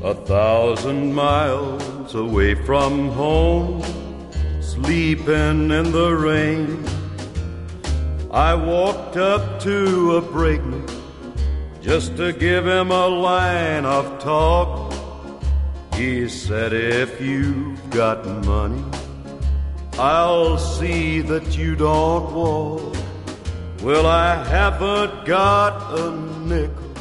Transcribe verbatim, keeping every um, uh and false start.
a thousand miles away from home, sleeping in the rain. I walked up to a brakeman just to give him a line of talk. He said, if you've got money, I'll see that you don't walk. Well, I haven't got a nickel,